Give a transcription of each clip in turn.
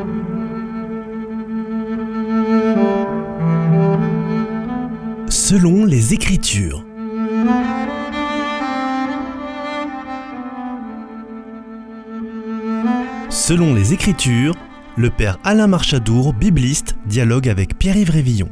Selon les Écritures. Selon les Écritures, le père Alain Marchadour, bibliste, dialogue avec Pierre-Yves Révillon.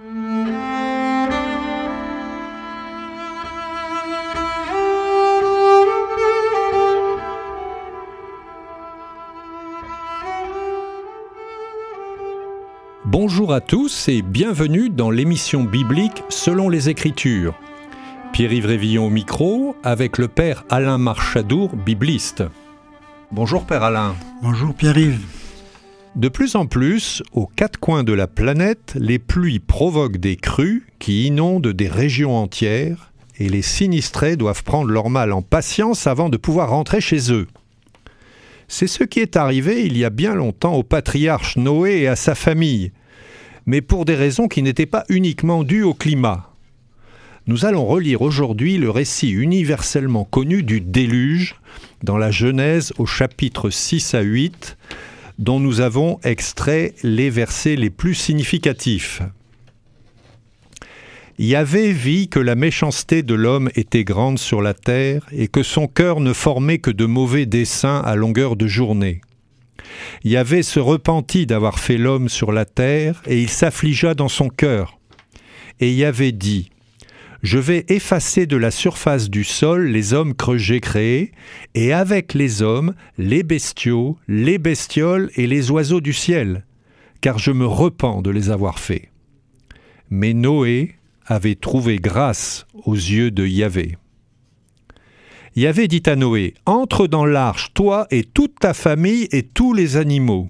Bonjour à tous et bienvenue dans l'émission biblique Selon les Écritures. Pierre-Yves Révillon au micro avec le père Alain Marchadour, bibliste. Bonjour père Alain. Bonjour Pierre-Yves. De plus en plus, aux quatre coins de la planète, les pluies provoquent des crues qui inondent des régions entières et les sinistrés doivent prendre leur mal en patience avant de pouvoir rentrer chez eux. C'est ce qui est arrivé il y a bien longtemps au patriarche Noé et à sa famille, mais pour des raisons qui n'étaient pas uniquement dues au climat. Nous allons relire aujourd'hui le récit universellement connu du déluge dans la Genèse au chapitre 6 à 8, dont nous avons extrait les versets les plus significatifs. Yahvé vit que la méchanceté de l'homme était grande sur la terre et que son cœur ne formait que de mauvais desseins à longueur de journée. Yahvé se repentit d'avoir fait l'homme sur la terre et il s'affligea dans son cœur. Et Yahvé dit : je vais effacer de la surface du sol les hommes que j'ai créés, et avec les hommes, les bestiaux, les bestioles et les oiseaux du ciel, car je me repens de les avoir faits. Mais Noé avait trouvé grâce aux yeux de Yahvé. Yahvé dit à Noé : entre dans l'arche, toi et toute ta famille et tous les animaux.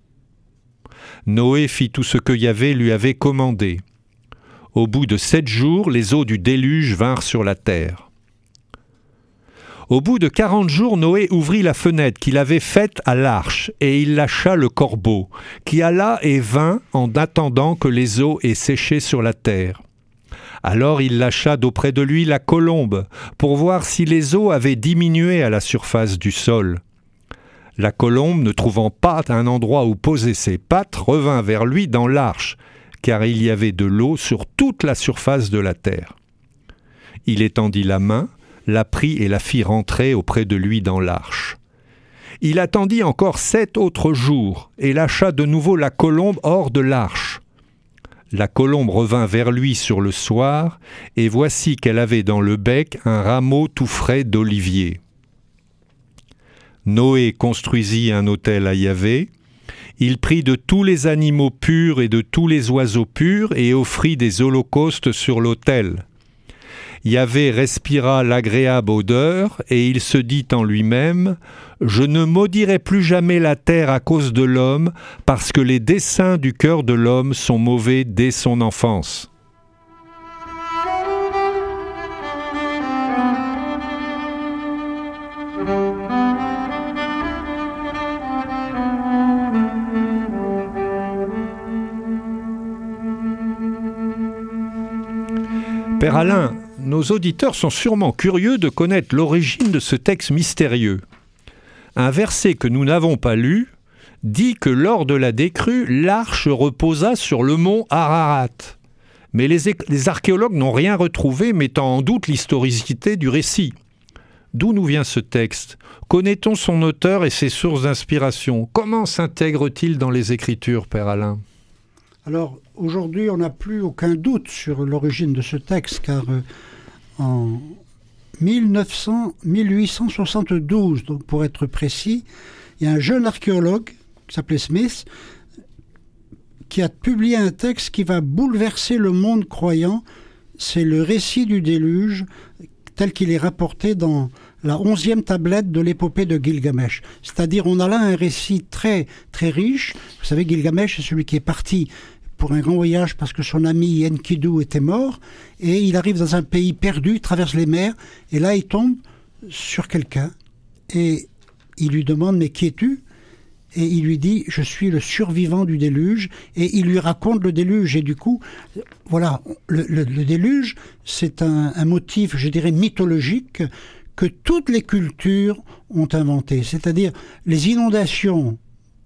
Noé fit tout ce que Yahvé lui avait commandé. Au bout de 7 jours, les eaux du déluge vinrent sur la terre. Au bout de 40 jours, Noé ouvrit la fenêtre qu'il avait faite à l'arche, et il lâcha le corbeau, qui alla et vint en attendant que les eaux aient séché sur la terre. Alors il lâcha d'auprès de lui la colombe, pour voir si les eaux avaient diminué à la surface du sol. La colombe, ne trouvant pas un endroit où poser ses pattes, revint vers lui dans l'arche, car il y avait de l'eau sur toute la surface de la terre. Il étendit la main, la prit et la fit rentrer auprès de lui dans l'arche. Il attendit encore 7 autres jours, et lâcha de nouveau la colombe hors de l'arche. La colombe revint vers lui sur le soir, et voici qu'elle avait dans le bec un rameau tout frais d'olivier. Noé construisit un autel à Yahvé. Il prit de tous les animaux purs et de tous les oiseaux purs et offrit des holocaustes sur l'autel. Yahvé respira l'agréable odeur et il se dit en lui-même : je ne maudirai plus jamais la terre à cause de l'homme, parce que les desseins du cœur de l'homme sont mauvais dès son enfance. Père Alain, nos auditeurs sont sûrement curieux de connaître l'origine de ce texte mystérieux. Un verset que nous n'avons pas lu dit que lors de la décrue, l'arche reposa sur le mont Ararat. Mais les archéologues n'ont rien retrouvé mettant en doute l'historicité du récit. D'où nous vient ce texte ? Connaît-on son auteur et ses sources d'inspiration ? Comment s'intègre-t-il dans les Écritures, Père Alain ? Alors, aujourd'hui, on n'a plus aucun doute sur l'origine de ce texte, car en 1872, donc pour être précis, il y a un jeune archéologue qui s'appelait Smith, qui a publié un texte qui va bouleverser le monde croyant. C'est le récit du déluge, tel qu'il est rapporté dans la 11e tablette de l'épopée de Gilgamesh. C'est-à-dire, on a là un récit très, très riche. Vous savez, Gilgamesh, c'est celui qui est parti pour un grand voyage parce que son ami Enkidu était mort, et il arrive dans un pays perdu, traverse les mers, et là il tombe sur quelqu'un, et il lui demande « mais qui es-tu » et il lui dit « je suis le survivant du déluge », et il lui raconte le déluge, et du coup, voilà, le déluge, c'est un motif, je dirais, mythologique, que toutes les cultures ont inventé, c'est-à-dire les inondations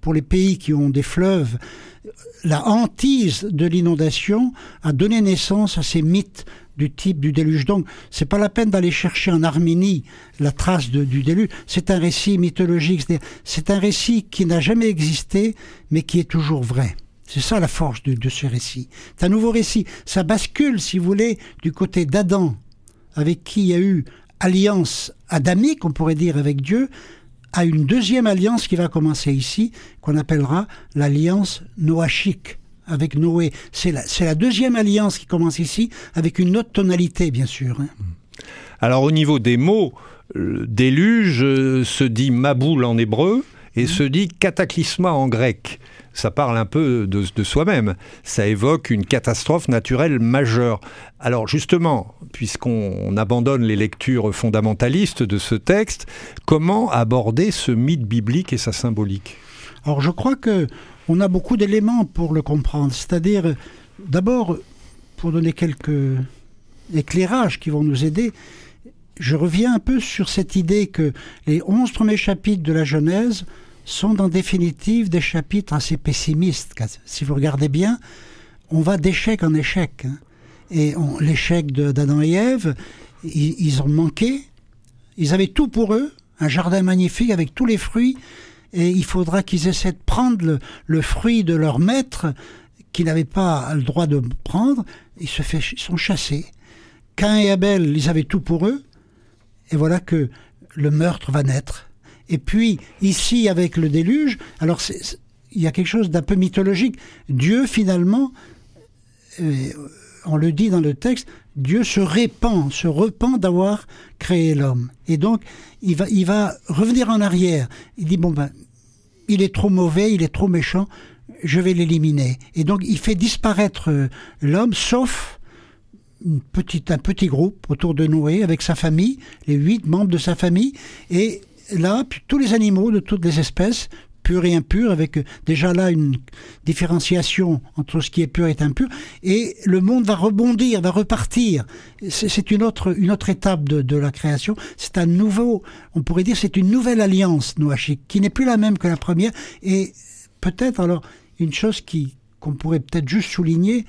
pour les pays qui ont des fleuves, la hantise de l'inondation a donné naissance à ces mythes du type du déluge. Donc, c'est pas la peine d'aller chercher en Arménie la trace du déluge. C'est un récit mythologique. C'est un récit qui n'a jamais existé, mais qui est toujours vrai. C'est ça la force de ce récit. C'est un nouveau récit. Ça bascule, si vous voulez, du côté d'Adam, avec qui il y a eu alliance adamique, on pourrait dire, avec Dieu, à une deuxième alliance qui va commencer ici, qu'on appellera l'alliance noachique, avec Noé. C'est la deuxième alliance qui commence ici, avec une autre tonalité, bien sûr. Alors, au niveau des mots, déluge se dit maboul en hébreu et se dit cataclysma en grec. Ça parle un peu de soi-même. Ça évoque une catastrophe naturelle majeure. Alors justement, puisqu'on abandonne les lectures fondamentalistes de ce texte, comment aborder ce mythe biblique et sa symbolique ? Alors je crois qu'on a beaucoup d'éléments pour le comprendre. C'est-à-dire, d'abord, pour donner quelques éclairages qui vont nous aider, je reviens un peu sur cette idée que les 11 premiers chapitres de la Genèse sont en définitive des chapitres assez pessimistes. Si vous regardez bien, on va d'échec en échec. Et l'échec d'Adam et Ève, ils ont manqué. Ils avaient tout pour eux, un jardin magnifique avec tous les fruits, et il faudra qu'ils essaient de prendre le fruit de leur maître, qu'ils n'avaient pas le droit de prendre. Ils sont chassés. Caïn et Abel, ils avaient tout pour eux, et voilà que le meurtre va naître. Et puis, ici, avec le déluge, alors il y a quelque chose d'un peu mythologique. Dieu, finalement, on le dit dans le texte, Dieu se repent d'avoir créé l'homme. Et donc, il va revenir en arrière. Il dit, il est trop mauvais, il est trop méchant, je vais l'éliminer. Et donc, il fait disparaître l'homme, sauf un petit groupe autour de Noé, avec sa famille, les 8 membres de sa famille, et là, tous les animaux de toutes les espèces, purs et impurs, avec déjà là une différenciation entre ce qui est pur et impur, et le monde va rebondir, va repartir. C'est une autre étape de la création. C'est un nouveau, on pourrait dire, c'est une nouvelle alliance noachique, qui n'est plus la même que la première, et peut-être alors, une chose qu'on pourrait peut-être juste souligner,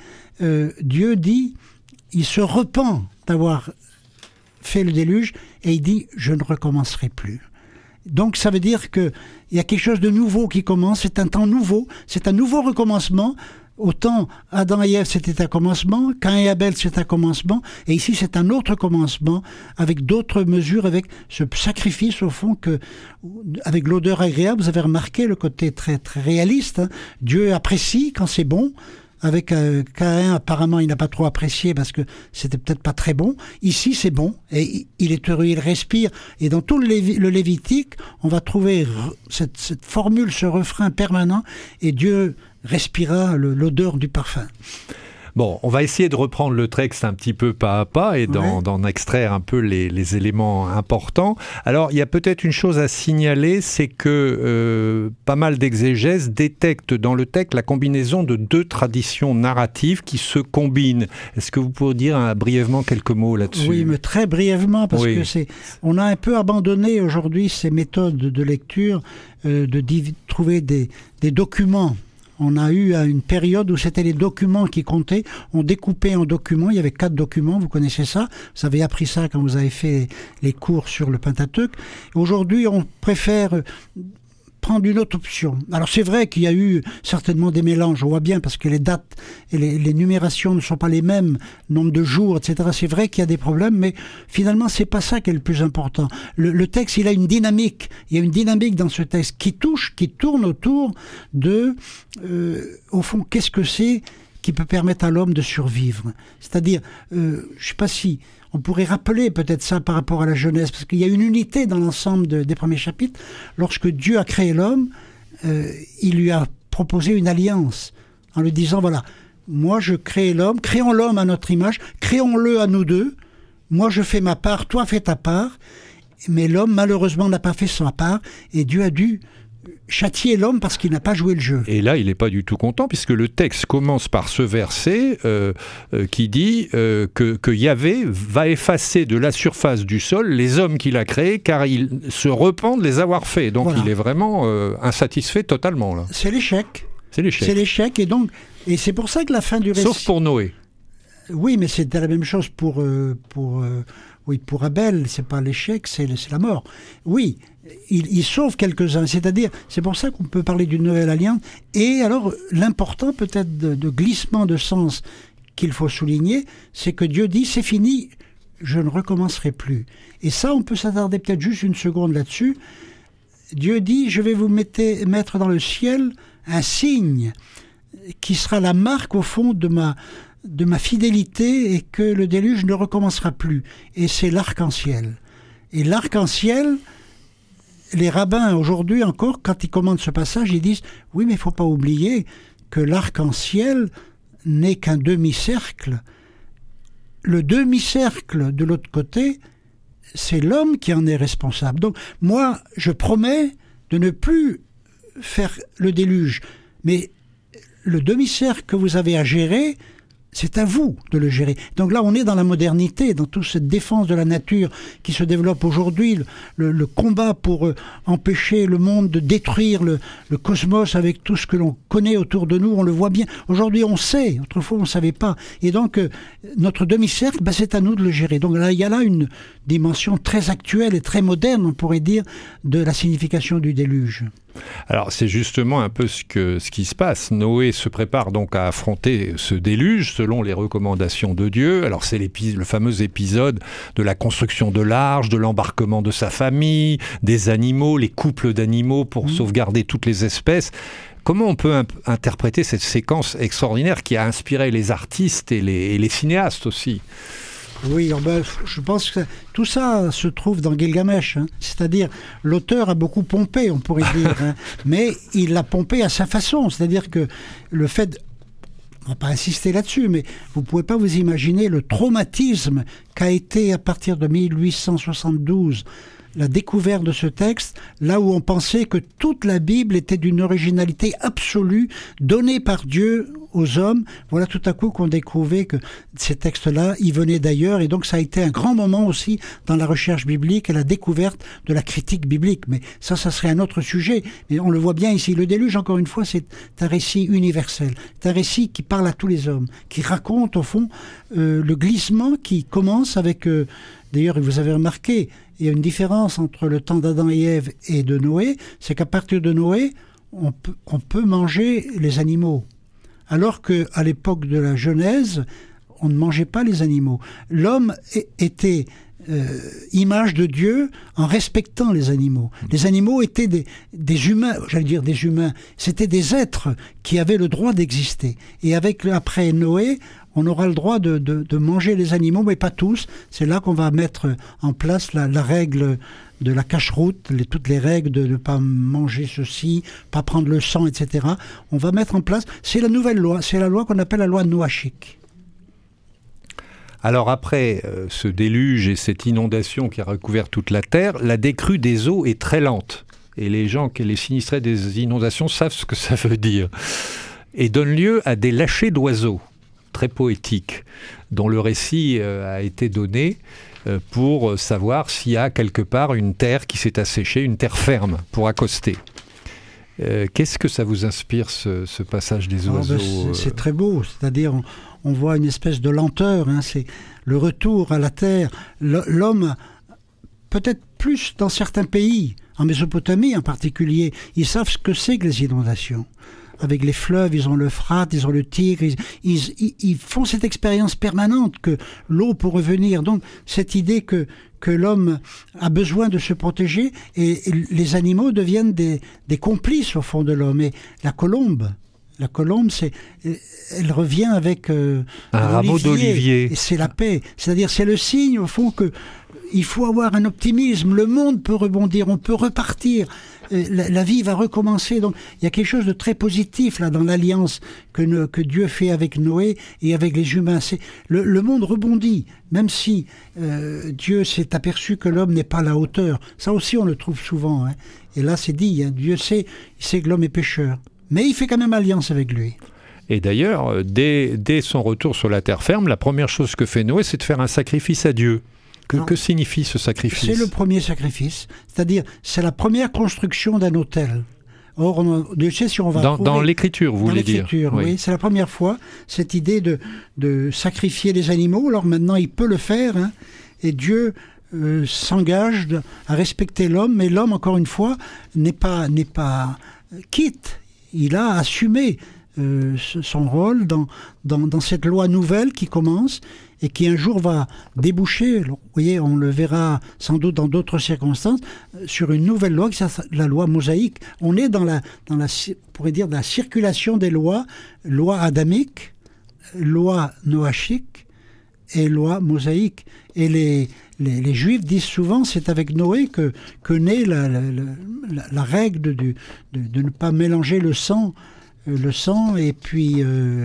Dieu dit, il se repent d'avoir fait le déluge, et il dit, je ne recommencerai plus. Donc ça veut dire qu'il y a quelque chose de nouveau qui commence, c'est un temps nouveau, c'est un nouveau recommencement. Autant Adam et Ève c'était un commencement, Caïn et Abel c'est un commencement, et ici c'est un autre commencement, avec d'autres mesures, avec ce sacrifice au fond, avec l'odeur agréable. Vous avez remarqué le côté très, très réaliste, hein. Dieu apprécie quand c'est bon. Avec Caïn, apparemment, il n'a pas trop apprécié parce que c'était peut-être pas très bon. Ici, c'est bon. Et il est heureux, il respire. Et dans tout le Lévitique, on va trouver cette formule, ce refrain permanent. Et Dieu respira l'odeur du parfum. Bon, on va essayer de reprendre le texte un petit peu pas à pas et d'en extraire un peu les éléments importants. Alors, il y a peut-être une chose à signaler, c'est que pas mal d'exégèses détectent dans le texte la combinaison de 2 traditions narratives qui se combinent. Est-ce que vous pourriez dire brièvement quelques mots là-dessus ? Oui, mais très brièvement, parce que on a un peu abandonné aujourd'hui ces méthodes de lecture, de trouver des documents. On a eu une période où c'était les documents qui comptaient. On découpait en documents. Il y avait 4 documents. Vous connaissez ça. Vous avez appris ça quand vous avez fait les cours sur le Pentateuque. Aujourd'hui, on préfère prendre une autre option. Alors c'est vrai qu'il y a eu certainement des mélanges, on voit bien, parce que les dates et les numérations ne sont pas les mêmes, nombre de jours, etc. C'est vrai qu'il y a des problèmes, mais finalement c'est pas ça qui est le plus important. Le texte, il a une dynamique. Il y a une dynamique dans ce texte qui tourne autour de, au fond, qu'est-ce que c'est qui peut permettre à l'homme de survivre. C'est-à-dire, je ne sais pas si on pourrait rappeler peut-être ça par rapport à la Genèse, parce qu'il y a une unité dans l'ensemble des premiers chapitres. Lorsque Dieu a créé l'homme, il lui a proposé une alliance, en lui disant, voilà, moi je crée l'homme, créons l'homme à notre image, créons-le à nous deux, moi je fais ma part, toi fais ta part, mais l'homme malheureusement n'a pas fait sa part, et Dieu a dû châtier l'homme parce qu'il n'a pas joué le jeu. Et là, il n'est pas du tout content, puisque le texte commence par ce verset qui dit que Yahvé va effacer de la surface du sol les hommes qu'il a créés, car il se repent de les avoir faits. Donc il est vraiment insatisfait totalement. Là. C'est l'échec. C'est l'échec. C'est l'échec, et c'est pour ça que la fin du récit... Sauf pour Noé. Oui, mais c'était la même chose pour Abel, c'est pas l'échec, c'est la mort. Oui, il sauve quelques-uns, c'est-à-dire, c'est pour ça qu'on peut parler d'une nouvelle alliance. Et alors, l'important peut-être de glissement de sens qu'il faut souligner, c'est que Dieu dit, c'est fini, je ne recommencerai plus. Et ça, on peut s'attarder peut-être juste une seconde là-dessus. Dieu dit, je vais vous mettre dans le ciel un signe qui sera la marque, au fond, de ma fidélité, et que le déluge ne recommencera plus. Et c'est l'arc-en-ciel. Et l'arc-en-ciel, les rabbins aujourd'hui encore, quand ils commentent ce passage, ils disent « Oui, mais il ne faut pas oublier que l'arc-en-ciel n'est qu'un demi-cercle. Le demi-cercle de l'autre côté, c'est l'homme qui en est responsable. Donc moi, je promets de ne plus faire le déluge. Mais le demi-cercle que vous avez à gérer, c'est à vous de le gérer. Donc là, on est dans la modernité, dans toute cette défense de la nature qui se développe aujourd'hui, le combat pour empêcher le monde de détruire le cosmos avec tout ce que l'on connaît autour de nous, on le voit bien. Aujourd'hui, on sait, autrefois, on ne savait pas. Et donc, notre demi-cercle, c'est à nous de le gérer. Donc là, il y a là une dimension très actuelle et très moderne, on pourrait dire, de la signification du déluge. Alors c'est justement un peu ce qui se passe. Noé se prépare donc à affronter ce déluge selon les recommandations de Dieu. Alors c'est le fameux épisode de la construction de l'arche, de l'embarquement de sa famille, des animaux, les couples d'animaux pour sauvegarder toutes les espèces. Comment on peut interpréter cette séquence extraordinaire qui a inspiré les artistes et les cinéastes aussi ? Oui, je pense que tout ça se trouve dans Gilgamesh. C'est-à-dire, l'auteur a beaucoup pompé, on pourrait dire, mais il l'a pompé à sa façon. C'est-à-dire que le fait... On ne va pas insister là-dessus, mais vous ne pouvez pas vous imaginer le traumatisme qu'a été, à partir de 1872, la découverte de ce texte, là où on pensait que toute la Bible était d'une originalité absolue, donnée par Dieu aux hommes. Voilà tout à coup qu'on découvrait que ces textes-là, ils venaient d'ailleurs, et donc ça a été un grand moment aussi dans la recherche biblique et la découverte de la critique biblique. Mais ça serait un autre sujet. Mais on le voit bien ici. Le déluge, encore une fois, c'est un récit universel. C'est un récit qui parle à tous les hommes, qui raconte, au fond, le glissement qui commence avec... D'ailleurs, vous avez remarqué, il y a une différence entre le temps d'Adam et Ève et de Noé, c'est qu'à partir de Noé, on peut manger les animaux. Alors qu'à l'époque de la Genèse, on ne mangeait pas les animaux. L'homme était image de Dieu en respectant les animaux. Les animaux étaient des humains, j'allais dire des humains, c'était des êtres qui avaient le droit d'exister. Et après Noé, on aura le droit de manger les animaux, mais pas tous. C'est là qu'on va mettre en place la règle de la cache-route, toutes les règles de ne pas manger ceci, pas prendre le sang, etc. On va mettre en place, c'est la nouvelle loi, c'est la loi qu'on appelle la loi noachique. Alors après ce déluge et cette inondation qui a recouvert toute la terre, la décrue des eaux est très lente. Et les sinistrés des inondations savent ce que ça veut dire. Et donne lieu à des lâchers d'oiseaux, très poétiques, dont le récit a été donné pour savoir s'il y a quelque part une terre qui s'est asséchée, une terre ferme pour accoster. Qu'est-ce que ça vous inspire, ce passage des oiseaux C'est très beau, c'est-à-dire on voit une espèce de lenteur, c'est le retour à la terre. L'homme, peut-être plus dans certains pays, en Mésopotamie en particulier, ils savent ce que c'est que les inondations. Avec les fleuves, ils ont l'Euphrate, ils ont le Tigre, ils font cette expérience permanente que l'eau peut revenir. Donc cette idée que l'homme a besoin de se protéger, et les animaux deviennent des complices au fond de l'homme. Et la colombe, elle revient avec un rameau d'olivier. Et c'est la paix. C'est-à-dire, c'est le signe, au fond, que il faut avoir un optimisme. Le monde peut rebondir, on peut repartir. la vie va recommencer. Donc il y a quelque chose de très positif là dans l'alliance que Dieu fait avec Noé et avec les humains. Le monde rebondit, même si Dieu s'est aperçu que l'homme n'est pas à la hauteur. Ça aussi on le trouve souvent. Hein. Et là c'est dit, hein, Dieu sait que l'homme est pécheur. Mais il fait quand même alliance avec lui. Et d'ailleurs, dès son retour sur la terre ferme, la première chose que fait Noé, c'est de faire un sacrifice à Dieu. Que signifie ce sacrifice ? C'est le premier sacrifice, c'est-à-dire c'est la première construction d'un autel. Or, Dieu sait si on va dans l'écriture, vous voulez dire ? Dans l'écriture, oui. C'est la première fois, cette idée de sacrifier les animaux. Alors maintenant, il peut le faire, hein, et Dieu s'engage à respecter l'homme, mais l'homme, encore une fois, n'est pas quitte. Il a assumé son rôle dans cette loi nouvelle qui commence et qui un jour va déboucher, vous voyez, on le verra sans doute dans d'autres circonstances, sur une nouvelle loi, la loi mosaïque. On est dans la circulation des lois, loi adamique, loi noachique et loi mosaïque. Et les Juifs disent souvent, c'est avec Noé que naît la règle de ne pas mélanger le sang et puis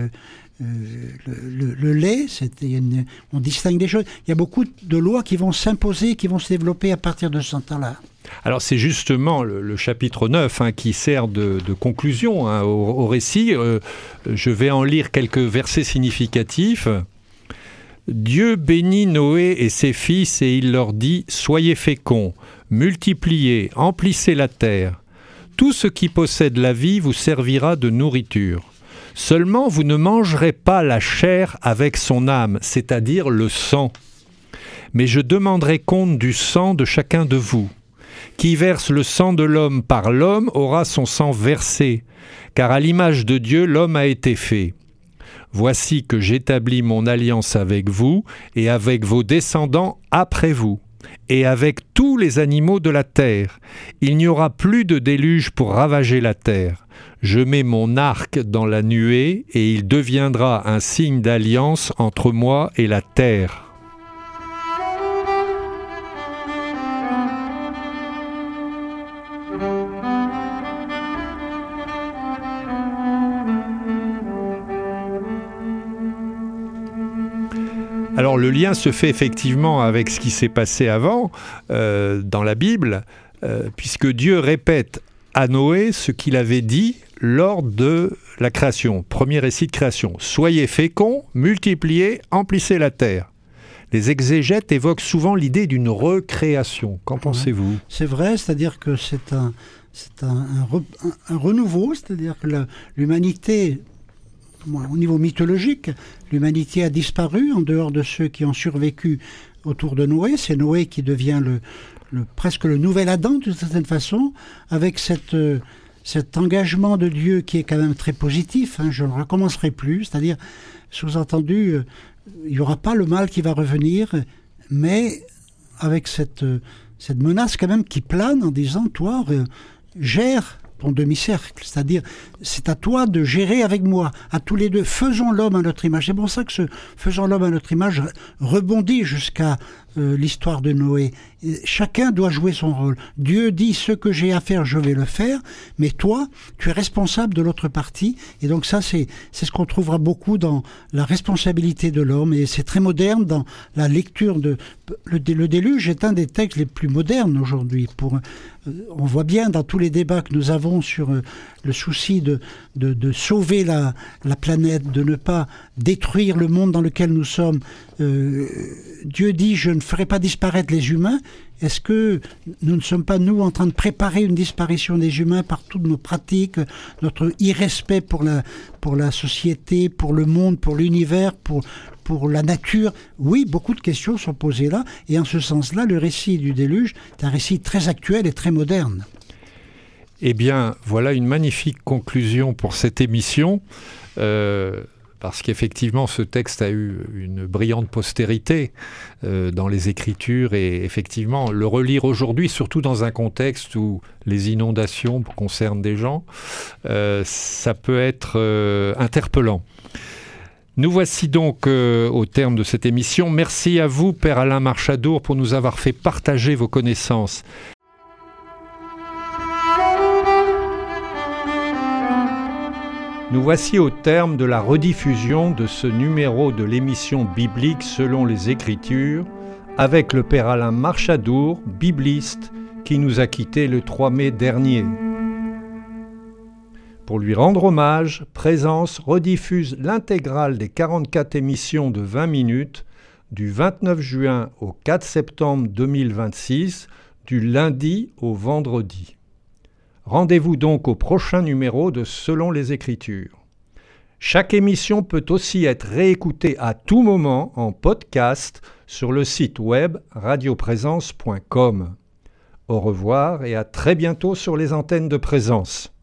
le lait. On distingue des choses. Il y a beaucoup de lois qui vont s'imposer, qui vont se développer à partir de ce temps-là. Alors c'est justement le chapitre 9 qui sert de conclusion au récit. Je vais en lire quelques versets significatifs. Dieu bénit Noé et ses fils et il leur dit « Soyez féconds, multipliez, emplissez la terre. Tout ce qui possède la vie vous servira de nourriture. Seulement vous ne mangerez pas la chair avec son âme, c'est-à-dire le sang. Mais je demanderai compte du sang de chacun de vous. Qui verse le sang de l'homme par l'homme aura son sang versé, car à l'image de Dieu l'homme a été fait. Voici que j'établis mon alliance avec vous et avec vos descendants après vous, et avec tous les animaux de la terre. Il n'y aura plus de déluge pour ravager la terre. Je mets mon arc dans la nuée et il deviendra un signe d'alliance entre moi et la terre. » Alors le lien se fait effectivement avec ce qui s'est passé avant dans la Bible, puisque Dieu répète à Noé ce qu'il avait dit lors de la création, premier récit de création. « Soyez féconds, multipliez, emplissez la terre ». Les exégètes évoquent souvent l'idée d'une recréation. Qu'en pensez-vous ? C'est vrai, c'est-à-dire que c'est un renouveau, c'est-à-dire que l'humanité... Au niveau mythologique, l'humanité a disparu en dehors de ceux qui ont survécu autour de Noé. C'est Noé qui devient presque le nouvel Adam d'une certaine façon, avec cet engagement de Dieu qui est quand même très positif. Je ne le recommencerai plus, c'est-à-dire, sous-entendu, il n'y aura pas le mal qui va revenir, mais avec cette menace quand même qui plane en disant, toi, gère ton demi-cercle, c'est-à-dire c'est à toi de gérer avec moi, à tous les deux, faisons l'homme à notre image. C'est pour ça que ce faisons l'homme à notre image rebondit jusqu'à l'histoire de Noé. Chacun doit jouer son rôle. Dieu dit ce que j'ai à faire, je vais le faire, mais toi, tu es responsable de l'autre partie. Et donc ça, c'est ce qu'on trouvera beaucoup dans la responsabilité de l'homme. Et c'est très moderne dans la lecture le déluge est un des textes les plus modernes aujourd'hui. On voit bien dans tous les débats que nous avons sur le souci de sauver la planète, de ne pas détruire le monde dans lequel nous sommes. Dieu dit, je ne ferai pas disparaître les humains. Est-ce que nous ne sommes pas, nous, en train de préparer une disparition des humains par toutes nos pratiques, notre irrespect pour la société, pour le monde, pour l'univers, pour la nature? Oui, beaucoup de questions sont posées là. Et en ce sens-là, le récit du déluge est un récit très actuel et très moderne. Eh bien, voilà une magnifique conclusion pour cette émission. Parce qu'effectivement, ce texte a eu une brillante postérité dans les Écritures et effectivement, le relire aujourd'hui, surtout dans un contexte où les inondations concernent des gens, ça peut être interpellant. Nous voici donc au terme de cette émission. Merci à vous, Père Alain Marchadour, pour nous avoir fait partager vos connaissances. Nous voici au terme de la rediffusion de ce numéro de l'émission biblique selon les Écritures, avec le Père Alain Marchadour, bibliste, qui nous a quittés le 3 mai dernier. Pour lui rendre hommage, Présence rediffuse l'intégrale des 44 émissions de 20 minutes du 29 juin au 4 septembre 2026, du lundi au vendredi. Rendez-vous donc au prochain numéro de Selon les Écritures. Chaque émission peut aussi être réécoutée à tout moment en podcast sur le site web radioprésence.com. Au revoir et à très bientôt sur les antennes de Présence.